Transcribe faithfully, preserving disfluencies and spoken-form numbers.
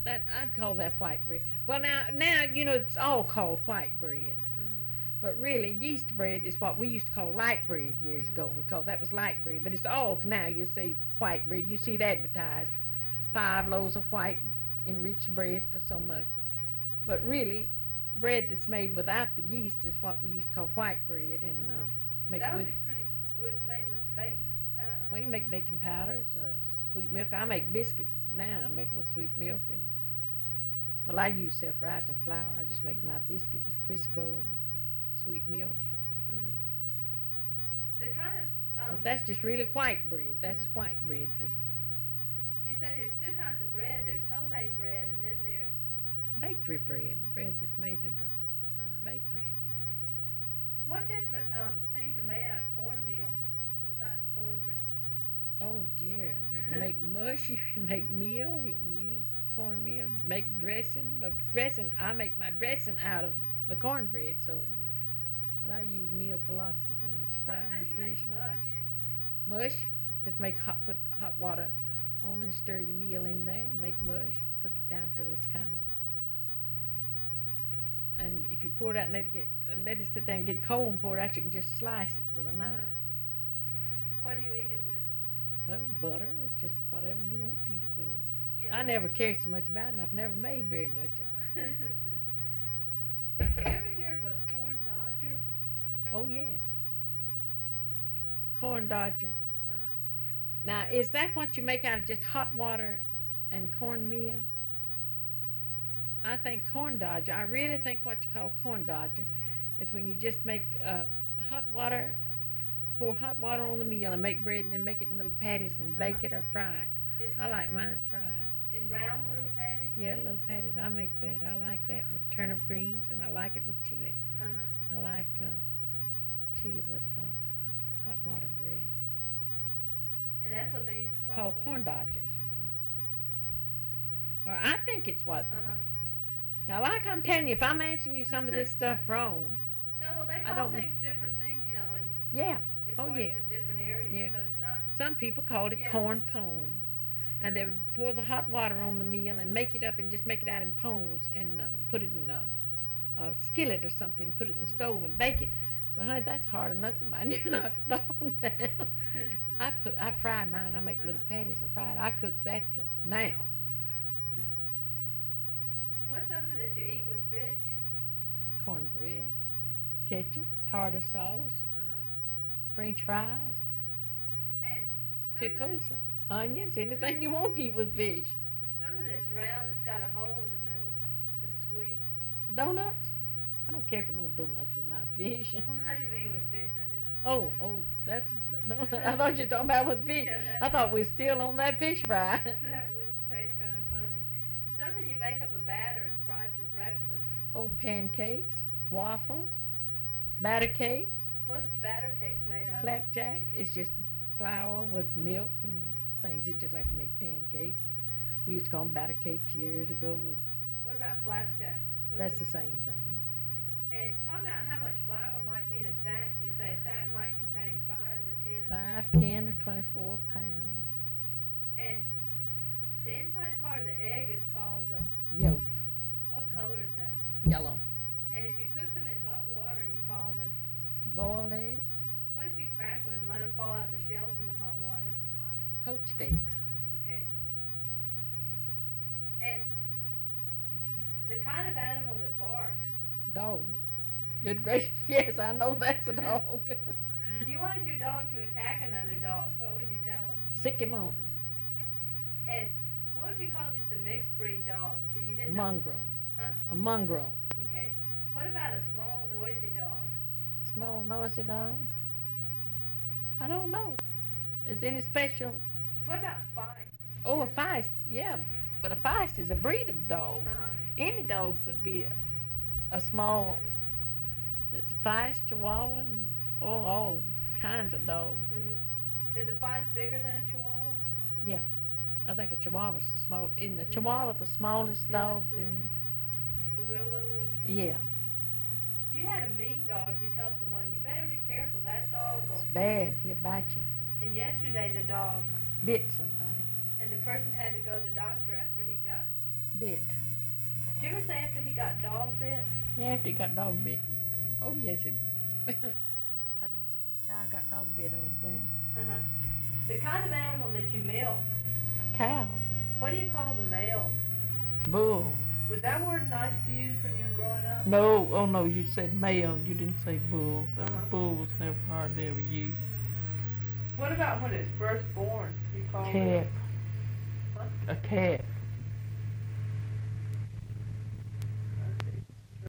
That I'd call that white bread. Well, now, now you know it's all called white bread, Mm-hmm. but really yeast bread is what we used to call light bread years Mm-hmm. ago. We called that was light bread, but it's all now you see white bread. You see it advertised, five loaves of white enriched bread for so much. Mm-hmm. But really, bread that's made without the yeast is what we used to call white bread, and Mm-hmm. uh, make That would with. be pretty. Was made with baking powder or We make something. baking powders, uh, sweet milk. I make biscuit now. I Mm-hmm. make with sweet milk and well, I use self-rising flour. I just make my Mm-hmm. biscuit with Crisco and sweet milk. Mm-hmm. The kind of But um. that's just really white bread. That's Mm-hmm. white bread. You said there's two kinds of bread. There's homemade bread, and then there's. Bakery bread, bread that's made in the Uh-huh. bakery. What different um things are made out of cornmeal besides cornbread? Oh dear, you can make mush. You can make meal. You can use cornmeal. Make dressing. But dressing, I make my dressing out of the cornbread. So, Mm-hmm. but I use meal for lots of things. What? Fry How my do you fish. make mush? Mush. Just make hot. Put hot water on and stir your meal in there. And make mush. Cook it down till it's kind of. And if you pour it out and let it get, let it sit there and get cold and pour it out, you can just slice it with a knife. Uh-huh. What do you eat it with? Well, butter, just whatever you want to eat it with. You I don't. never cared so much about it, and I've never made very much of it. You ever hear of a corn dodger? Oh yes, corn dodger. Uh-huh. Now, is that what you make out of just hot water and cornmeal? I think corn dodger. I really think what you call corn dodger is when you just make uh, hot water, pour hot water on the meal and make bread and then make it in little patties and bake Uh-huh. it or fry it. It's I like mine fried. in round little patties. Yeah, little patties. I make that. I like that with turnip greens, and I like it with chili. Uh-huh. I like uh, chili with uh, hot water bread. And that's what they used to call Called corn dodgers. Or I think it's what. Uh-huh. Now, like I'm telling you, if I'm answering you some of this stuff wrong, No, well, they I call don't. things different things, you know, and Yeah. it's Oh, quite yeah. a different areas, Yeah. so it's not. Some people called it Yeah. corn pone. And they would pour the hot water on the meal and make it up and just make it out in pones and uh, put it in a, a skillet or something, put it in the stove and bake it. But honey, that's hard enough to mind. You knock it off now. I cook, I fry mine. I make little patties and fry it. I cook that uh, now. What's something that you eat with fish? Cornbread, ketchup, tartar sauce, Uh-huh. French fries, And some of pickles, onions, anything you want to eat with fish. Something that's round, it's got a hole in the middle. It's sweet. Donuts. I don't care for no donuts with my fish. Well, how do you mean with fish? I just. Oh, oh, that's. I thought you were talking about with fish. I thought we were still on that fish fry. That would taste kind of funny. Something you make up a batter and fry for breakfast. Oh, pancakes, waffles, batter cakes, What's batter cakes made out of? flapjack. It's just flour with milk and things. It's just like to make pancakes. We used to call them batter cakes years ago. What about flapjack? What's That's the it- same thing. And talk about how much flour might be in a sack. You say a sack might contain five or ten. Five, ten, or twenty-four pounds. And the inside part of the egg is called the. Yolk, What color is that? yellow. And if you cook them in hot water, you call them. Boiled eggs, What if you crack them and let them fall out of the shells in the hot water? poached eggs. Okay. And the kind of animal that barks. Dog. Good gracious, yes, I know that's a dog. If you wanted your dog to attack another dog, what would you tell him? Sick him on And what would you call just a mixed breed dog that you it. didn't know? Mongrel. Huh? A mongrel. Okay. What about a small noisy dog? A small noisy dog. I don't know. Is any special? What about fight? Oh, a feist. Yeah, but a feist is a breed of dog. Uh-huh. Any dog could be a, a small. It's a feist, Chihuahua, and oh, all kinds of dogs. Mm-hmm. Is a fight bigger than a chihuahua? I think a Chihuahua's the small. Isn't the Chihuahua the smallest Yeah, dog? the- In, The real little one? yeah, If you had a mean dog, you tell someone, you better be careful, that dog will. it's bad. He'll bite you. And yesterday the dog, Bit somebody. and the person had to go to the doctor after he got bit. Did you ever say after he got dog bit? Yeah, after he got dog bit. Oh yes, it. A child got dog bit over there. Uh-huh. The kind of animal that you milk, Cow, what do you call the male? bull. Was that word nice to use when you were growing up? No, oh no, you said male. You didn't say bull. The Uh-huh. bull was never hardly ever used. What about when it's first born? You call Calf. it? Huh? A calf.